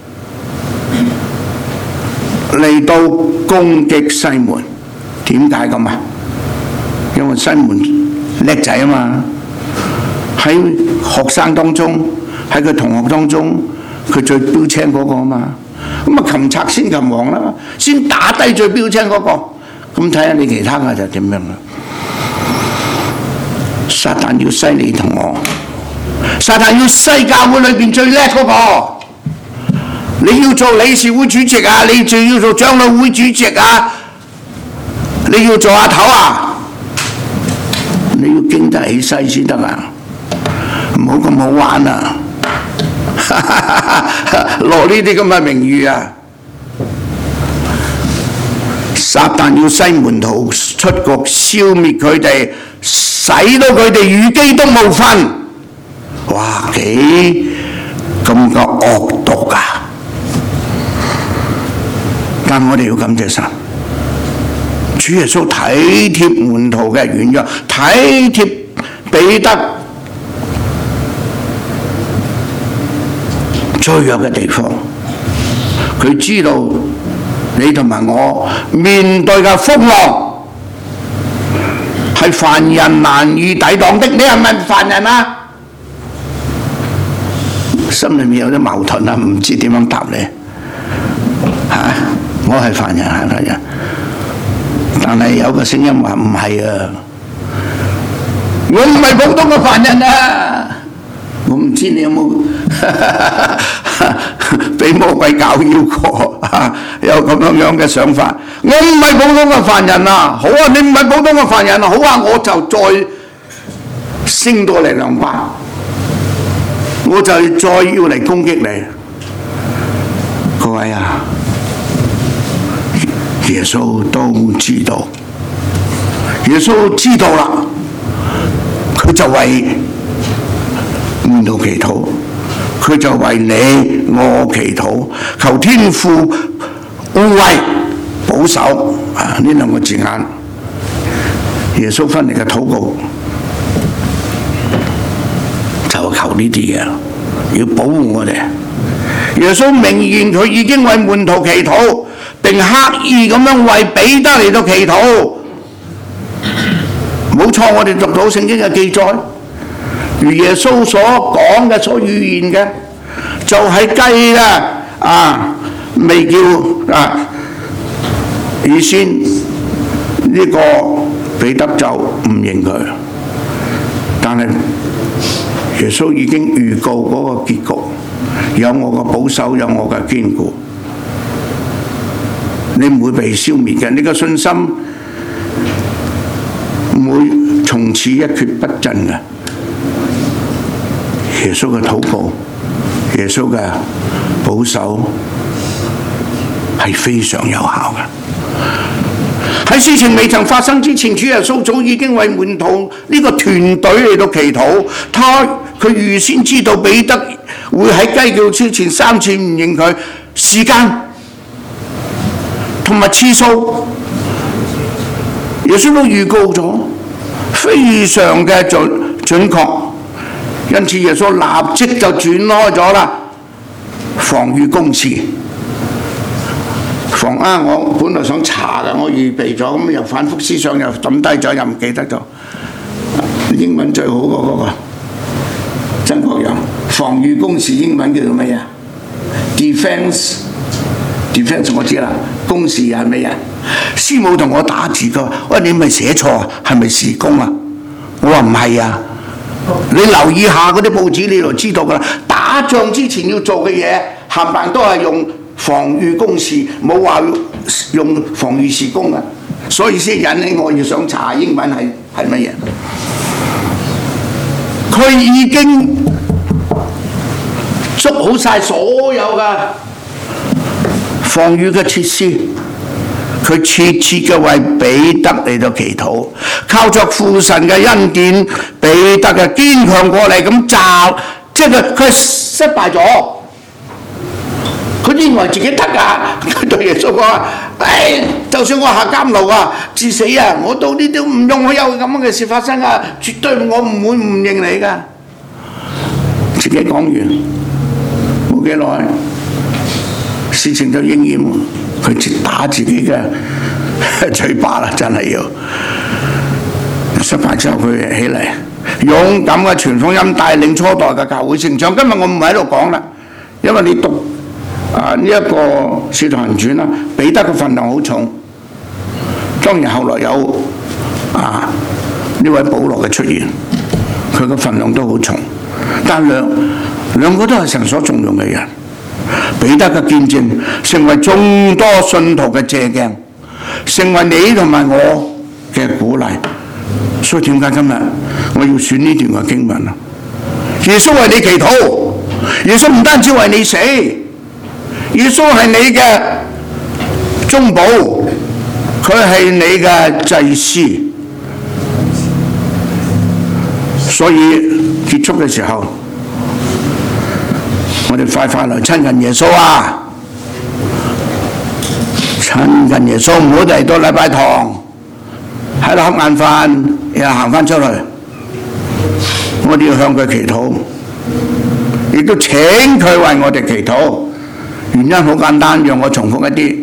嚟到攻擊西門。點解咁啊？因為西門叻仔啊嘛，喺學生當中，喺佢同學當中，佢最標青嗰個啊嘛。咁啊，擒賊先擒王啦，先打低最標青嗰個。咁睇下你其他嘅就點樣啦？撒旦要篩你同我，撒旦要篩教會裏邊最叻嗰個。你要做理事會主席啊，你就要做長老會主席啊，你要做阿頭啊，你要經得起篩先得啊，唔好咁好玩啊！攞呢啲咁嘅名譽啊！撒旦要篩門徒出局，消滅佢哋，使到佢哋與基督無分。哇！幾咁嘅惡毒啊！但我哋要感謝神，主耶穌體貼門徒嘅軟弱，體貼彼得最弱嘅地方。佢知道你同埋我面對嘅風浪係凡人難以抵擋的。你係咪凡人啊？心裏面有啲矛盾啊，唔知點樣答你嚇。我係凡人，係凡人，但係有個聲音話唔係啊，我唔係普通嘅凡人啊！我唔知你有冇俾魔鬼搞擾過有咁樣嘅想法。我唔係普通嘅凡人啊！好啊，你唔係普通嘅凡人啊！好啊，我就再升到嚟2班，我就再要嚟攻擊你。各位啊！耶穌都知道，耶穌知道啦，佢就為門徒祈禱，佢就為你我祈禱，求天父護衛保守啊！呢2個字眼，耶穌分嚟嘅禱告就求呢啲嘢，要保護我哋。耶穌明言佢已經為門徒祈禱，並刻意咁樣為彼得嚟到祈禱。冇錯，我哋讀到聖經嘅記載，如耶穌所講嘅、所預言嘅，就係雞啦未叫以先呢個彼得就唔認佢，但係耶穌已經預告嗰個結局，有我嘅保守，有我嘅堅固。你唔會被消滅嘅，你嘅信心唔會從此一蹶不振嘅。耶穌嘅禱告，耶穌嘅保守係非常有效嘅。喺事情未曾發生之前，主耶穌早已經為門徒呢個團隊嚟到祈禱。佢預先知道彼得會喺雞叫之前3次唔認佢，時間同埋次數，耶穌都預告咗，非常嘅準確。因此耶穌立即就轉開咗啦，防禦工事。我本來想查嘅，我預備咗，咁又反覆思想，又抌低咗，又唔記得咗。英文最好嗰個曾國陽，防禦工事英文叫做咩啊 ？Defense 我知啦，工事係咩啊？師母同我打字㗎，喂，你咪寫錯啊？係咪事工啊？我話唔係啊，你留意下嗰啲報紙，你就知道㗎啦。打仗之前要做嘅嘢，冚唪唥都係用防禦工事，冇話用防禦事工啊！ 所以先引起我要想查英文係乜嘢。佢已經捉好晒所有嘅防禦嘅設施，佢切切嘅為彼得嚟到祈禱，靠着父神嘅恩典，彼得嘅堅強過嚟咁站，即係佢失敗咗。佢認為自己得㗎，佢對耶穌講：就算我下監牢啊，至死啊，我到呢都唔容許有咁樣嘅事發生啊！絕對我唔會唔認你㗎。自己講完冇幾耐，事情就應驗，佢直打自己嘅嘴巴啦，真係要失敗之後，佢起嚟勇敢嘅傳福音，帶領初代嘅教會成長。今日我唔喺度講啦，因為你讀呢一個《使徒行傳》啦，彼得嘅份量好重。當然後來有呢位保羅嘅出現，佢嘅份量都好重。但兩個都係神所重用嘅人。彼得嘅見證成為眾多信徒嘅借鏡，成為你同埋我嘅鼓勵。所以點解今日我要選呢段嘅經文啊？耶穌為你祈禱，耶穌唔單止為你死，耶穌係你嘅中保，佢係你嘅祭司。所以結束嘅時候，我哋快快來親近耶穌啊！親近耶穌，唔好嚟到禮拜堂喺度瞌眼瞓，又行翻出去。我哋要向佢祈禱，亦都請佢為我哋祈禱。原因好簡單，讓我重複一啲，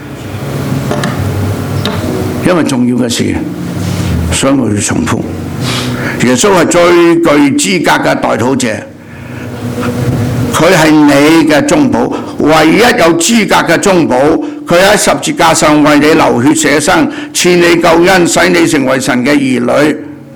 因為重要嘅事，所以我要重複。耶穌係最具資格嘅代禱者，佢係你嘅中保，唯一有資格嘅中保。佢喺十字架上為你流血捨身，賜你救恩，使你成為神嘅兒女。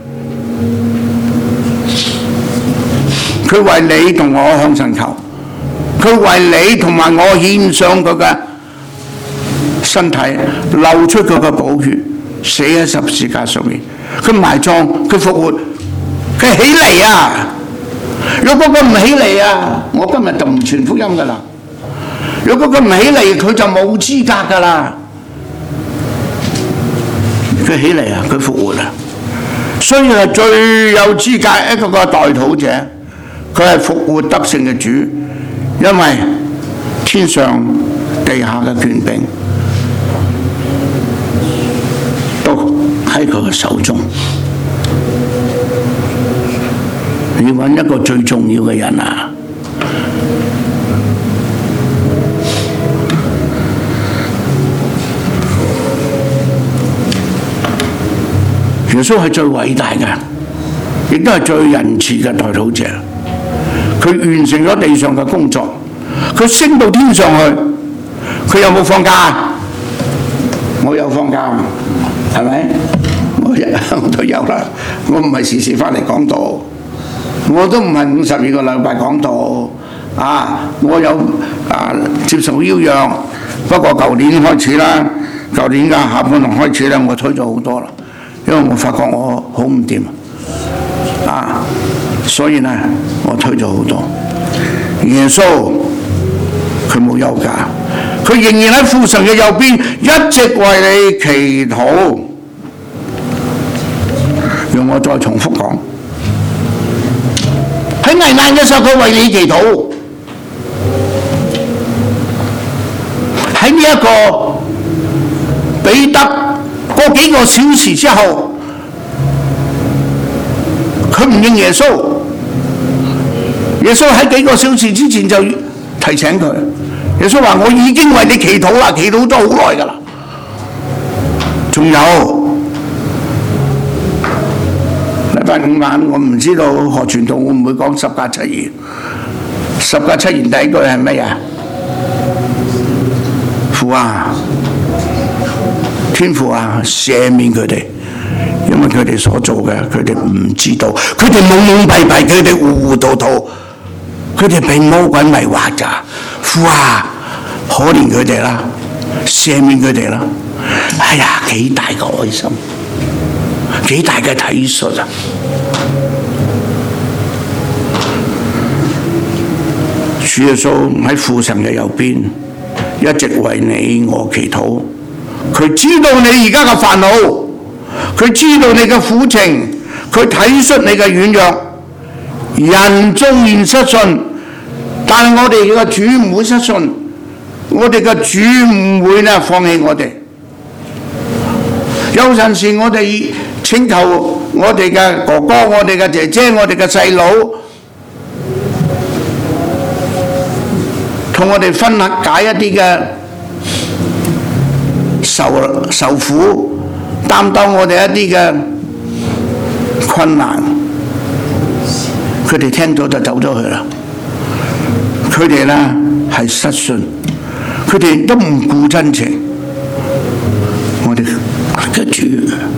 佢為你同我向神求，佢為你同埋我獻上佢嘅身體，流出佢嘅寶血，死喺十字架上面。佢埋葬，佢復活，佢起嚟啊！如果佢唔起嚟啊，我今日就唔傳福音㗎啦。如果佢唔起嚟，佢就冇資格㗎啦。佢起嚟啊，佢復活啦，所以係最有資格一個代禱者。佢係復活得勝嘅主，因為天上地下嘅權柄都喺佢嘅手中。你揾一個最重要嘅人啊！耶穌係最偉大嘅，亦都係最仁慈嘅代禱者。佢完成咗地上嘅工作，佢升到天上去，佢有冇放假？我有放假，係咪？我都有啦。我唔係時時翻嚟講道，我都唔係52個禮拜講道啊！我有接受邀約，不過舊年開始啦，舊年嘅下半年開始咧，我推咗好多啦，因為我發覺我好唔掂啊！所以呢，我推咗好多。耶穌佢冇休假，佢仍然喺父神嘅右邊，一直為你祈禱。讓我再重複講，喺危難嘅時候，佢為你祈禱。喺呢一個彼得過幾個小時之後，佢唔認耶穌。耶穌喺幾個小時之前就提醒佢，耶穌話：我已經為你祈禱啦，祈禱咗好耐㗎啦。仲有禮拜五晚，我唔知道何傳道會唔會講十架七言。十架七言第一句係乜嘢？父啊，天父啊，赦免佢哋，因為佢哋所做嘅，佢哋唔知道，佢哋懵懵閉閉，佢哋糊糊塗塗。佢哋被魔鬼迷惑咋，父啊，可憐佢哋啦，赦免佢哋啦。 哎呀，幾大嘅愛心，幾大嘅體恤啊！主耶穌喺父神嘅右邊，一直為你我祈禱。佢知道你而家嘅煩惱，佢知道你嘅苦情，佢體恤你嘅軟弱。人縱然失信，但係我哋嘅主唔會失信，我哋嘅主唔會放棄我哋。有陣時我哋請求我哋嘅哥哥、我哋嘅姐姐、我哋嘅細佬，同我哋分解一啲嘅受苦，擔當我哋一啲嘅困難，佢哋聽咗就走咗去啦。佢哋係失信，佢哋都唔顧真情。我哋嘅主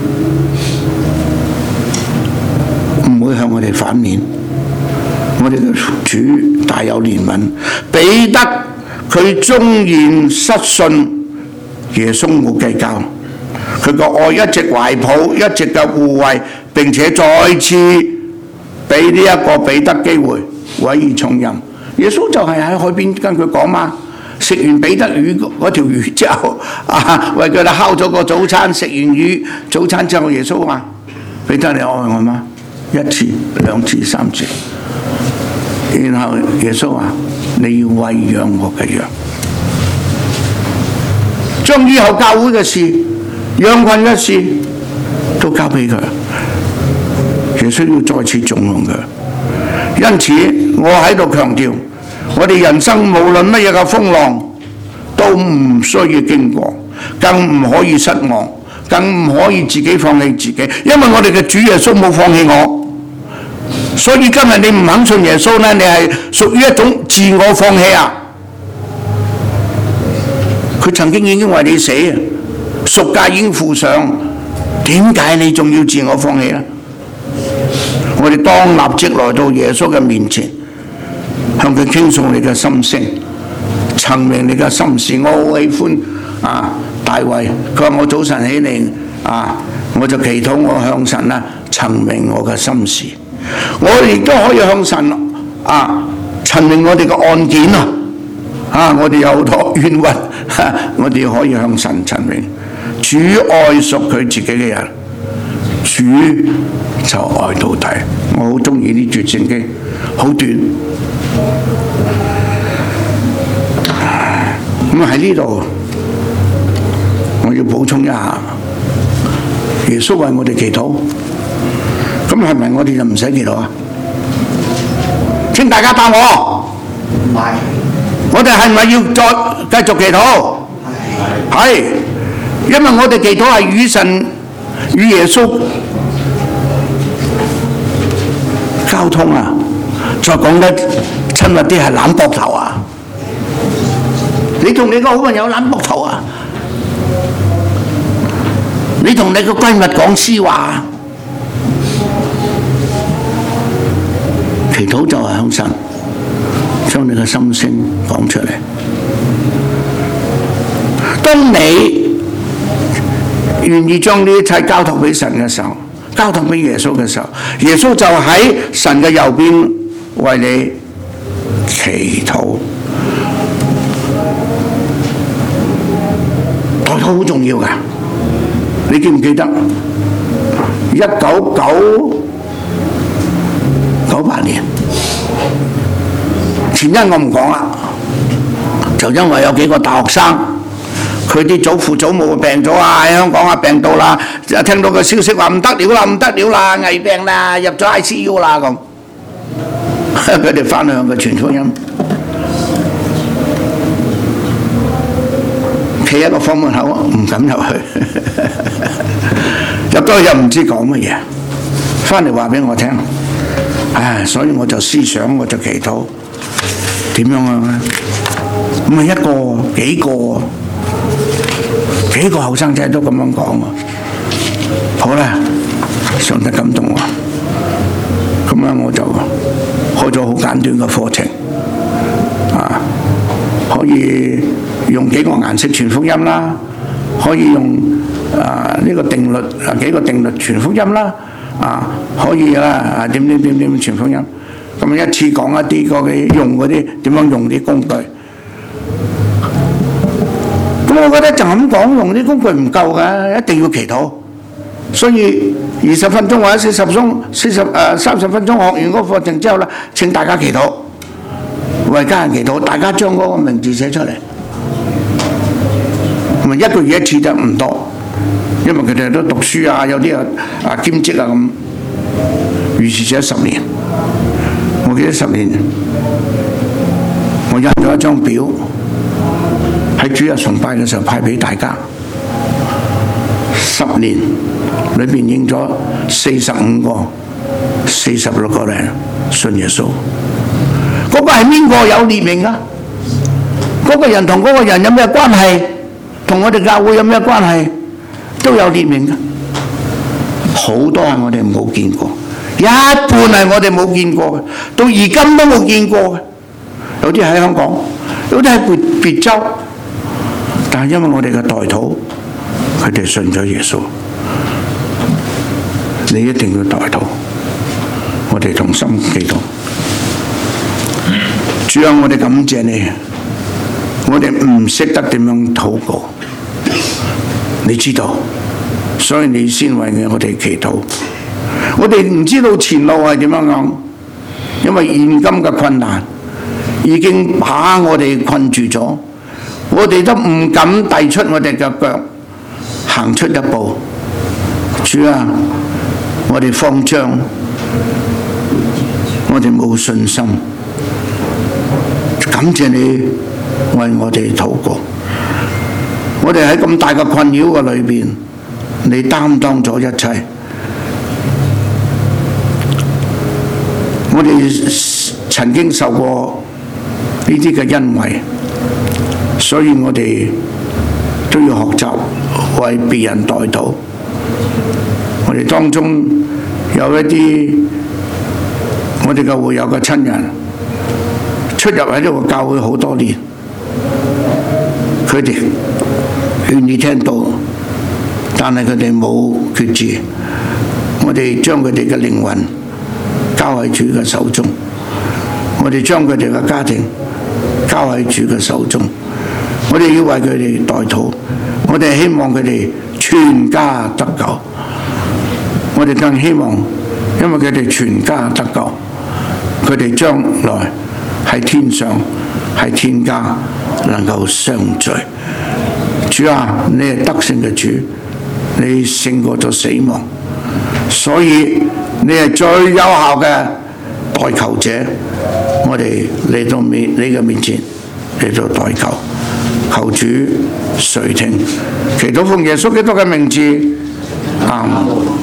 唔會向我哋反面。我哋嘅主大有憐憫，彼得佢縱然失信，耶穌冇計較，佢個愛一直懷抱，一直嘅護衛，並且再次俾呢一個彼得機會委以重任。耶穌就係喺海邊跟佢講嘛，食完彼得魚嗰條魚之後，為佢哋烤咗個早餐，食完魚早餐之後，耶穌話：彼得，你愛我嗎？一次、兩次、三次。然後耶穌話：你要餵養我嘅羊，將以後教會嘅事、羊群嘅事都交俾佢。耶穌要再次縱容佢。因此，我喺度強調，我哋人生無論乜嘢嘅風浪，都唔需要經過，更唔可以失望，更唔可以自己放棄自己，因為我哋嘅主耶穌冇放棄我。所以今日你唔肯信耶穌呢，你係屬於一種自我放棄啊！佢曾經已經為你死啊，贖價已經付上，點解你仲要自我放棄呢？我哋當立即來到耶穌嘅面前，向佢傾訴你嘅心聲，陳明你嘅心事。我好喜歡大衛，佢話我早晨起嚟我就祈禱，我向神陳明我嘅心事。我哋亦都可以向神陳明我哋嘅案件我哋有好多冤屈，我哋可以向神陳明。主愛屬佢自己嘅人，主就愛到底。我好中意呢段聖經，好短。咁喺呢度，我要補充一下，耶穌為我哋祈禱。咁係咪我哋就唔使祈禱啊？請大家答我。唔係。我哋係咪要再繼續祈禱？係。因為我哋祈禱係與神與耶穌交通啊！再講得親密啲係攬膊頭啊！你同你個好朋友攬膊頭啊！你同你個閨蜜講私話。祈禱就係向神將你嘅心聲講出嚟。當你願意將呢一切交託俾神嘅時候，交託俾耶穌嘅時候，耶穌就喺神嘅右邊為你祈禱。代禱好重要㗎，你記唔記得1998年前因我唔講啦，就因為有幾個大學生，佢啲祖父祖母病咗喺香港病到啦，聽到個消息話唔得了啦，危病啦，入咗 ICU 啦咁，佢哋翻去向佢傳福音，企喺個房門口唔敢入去，入到去又唔知講乜嘢，翻嚟話俾我聽。所以我就思想，我就祈禱，點樣啊？唔係一個幾個後生仔都咁樣講啊！好啦，上帝感動我，咁樣我就開咗好簡短嘅課程，可以用幾個顏色傳福音啦，可以用呢個定律幾個定律傳福音啦，可以啦，點傳福音。咁一次講一啲嗰啲用嗰啲點樣用啲工具。咁我覺得就咁講用啲工具唔夠嘅，一定要祈禱。所以20分鐘或者30分鐘學完嗰個課程之後啦，請大家祈禱，為家人祈禱，大家將嗰個名字寫出嚟。咁一個月一次就唔多，因為佢哋都讀書啊，有啲兼職啊咁。於是寫10年。我記得10年，我印咗一張表，喺主日崇拜嘅時候派俾大家。10年裏邊應咗45個、46個人信耶穌。嗰個係邊個有列明啊？嗰個人同嗰個人有咩關係？同我哋教會有咩關係？都有列明嘅。好多係我哋冇見過。一半係我哋冇見過嘅，到而今都冇見過嘅。有啲喺香港，有啲喺別州，但係因為我哋嘅代禱，佢哋信咗耶穌。你一定要代禱，我哋同心祈禱。主啊，我哋感謝你，我哋唔識得點樣禱告，你知道，所以你先為我哋祈禱。我哋唔知道前路係點樣樣，因為現今嘅困難已經把我哋困住咗，我哋都唔敢遞出我哋嘅腳，行出一步。主啊，我哋慌張，我哋冇信心，感謝你為我哋禱告。我哋喺咁大嘅困擾嘅裏邊，你擔當咗一切。我哋曾經受過呢啲嘅恩惠，所以我哋都要學習為別人代禱。我哋當中有一啲我哋嘅會友嘅親人出入喺呢個教會好多年，佢哋願意聽到，但係佢哋冇決志。我哋將佢哋嘅靈魂交喺主嘅手中，我哋將佢哋嘅家庭交喺主嘅手中，我哋要為佢哋代禱，我哋希望佢哋全家得救，我哋更希望，因為佢哋全家得救，佢哋將來喺天上喺天家能夠相聚。主啊，你係得勝嘅主，你勝過咗死亡，所以你係最有效嘅代求者，我哋嚟到你嘅面前嚟到代求，求主垂聽，祈禱奉耶穌基督嘅名字，阿們。